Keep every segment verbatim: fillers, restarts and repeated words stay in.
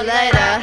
later.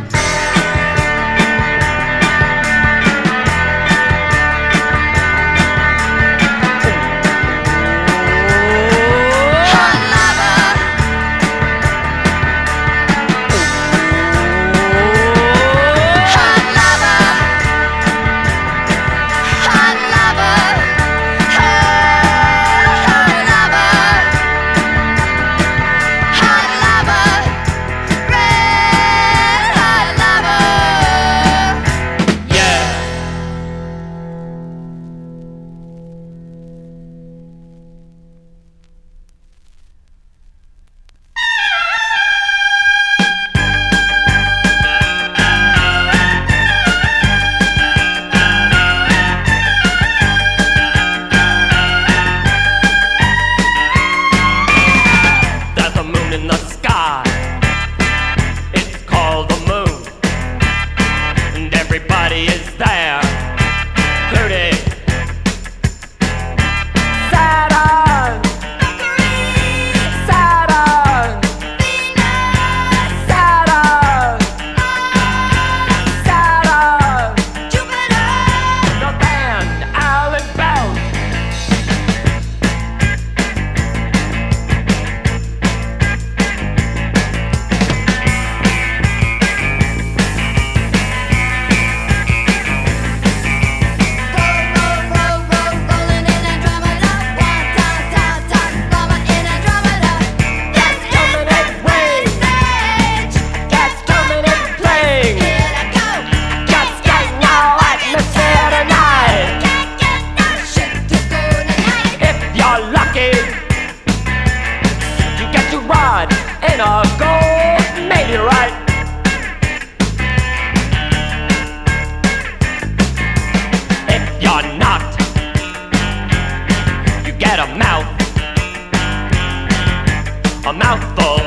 A mouthful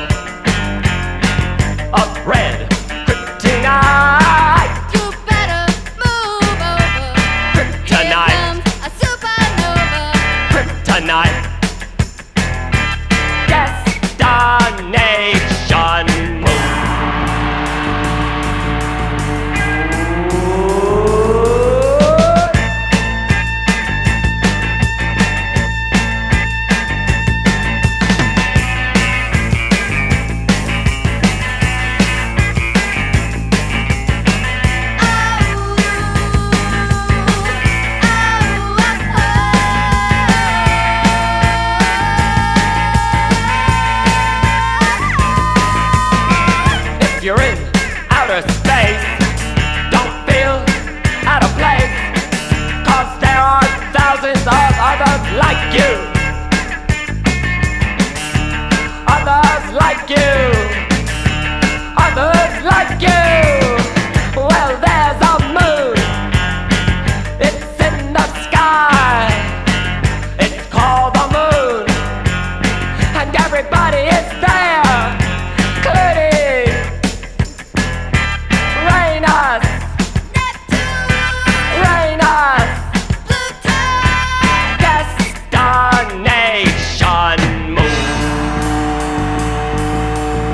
of red kryptonite. You better move over. Kryptonite. Here comes a supernova. Kryptonite. Destination moon. If you're in outer space, don't feel out of place, 'cause there are thousands of others like you. Others like you. Others like you. Well, there's a moon. It's in the sky. It's called the moon. And everybody is there, including Uranus, Uranus, destination moon.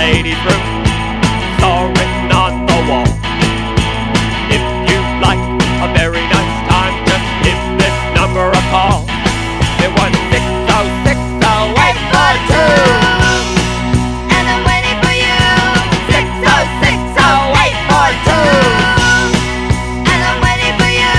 ladies' room, saw written on the wall. If you'd like a very nice time, just give this number a call. It was six oh six oh eight four two. And I'm waiting for you. six oh six oh eight four two. And I'm waiting for you.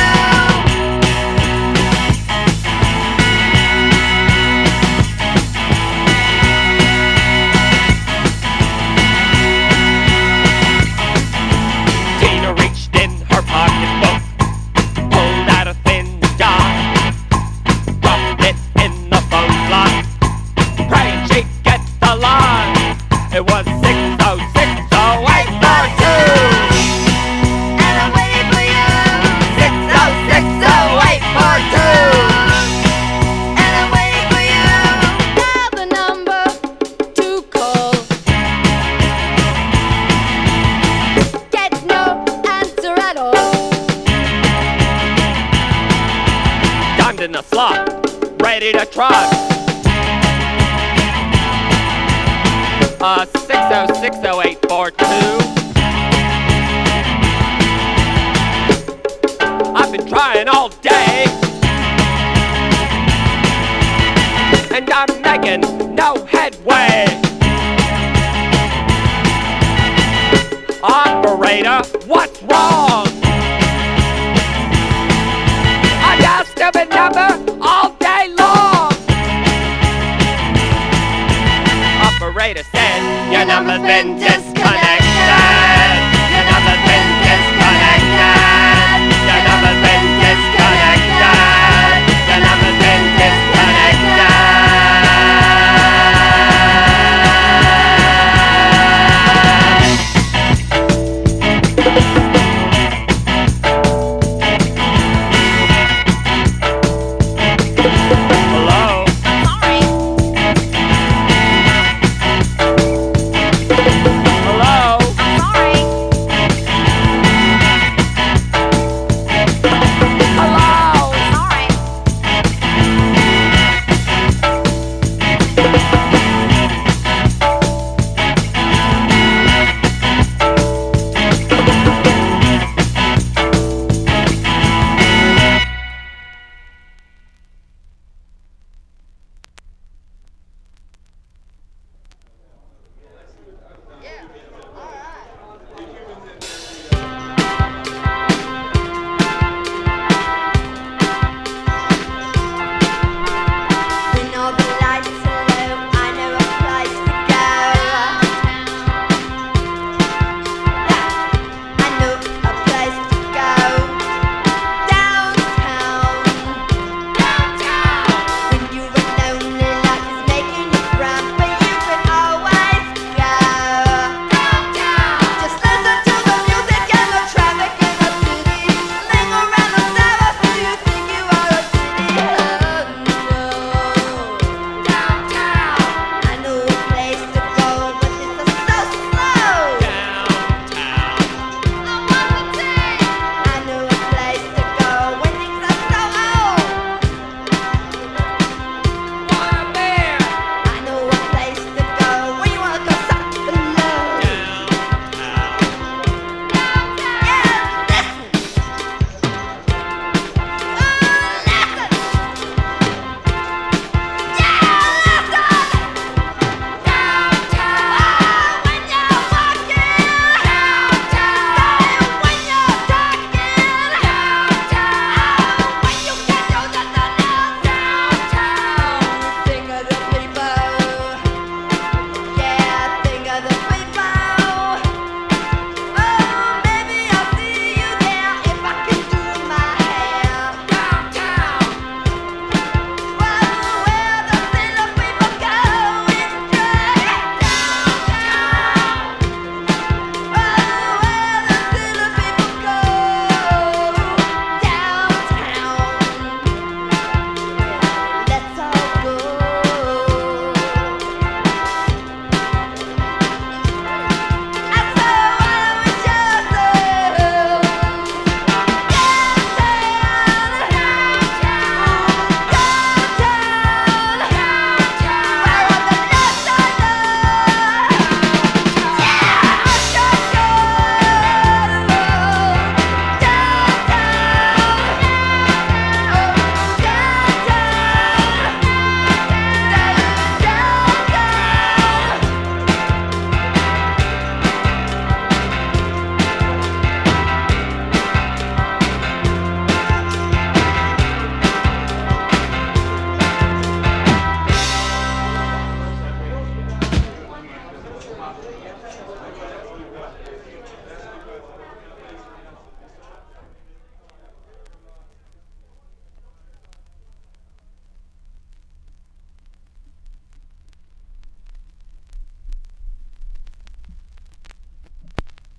Tina reached in her pocketbook, pulled out a thin dime, dropped it in the phone slot, praying she'd get the line. It was six oh six oh eight four two. And I'm waiting for you. six oh six oh eight four two. And I'm waiting for you. Dial the number to call. Get no answer at all. Dimed in the slot, ready to try. Uh, six oh six oh eight four two. I've been trying all day, and I'm making no headway. Operator, what's wrong? I dial stupid number all day long. Operator said your number's been disconnected.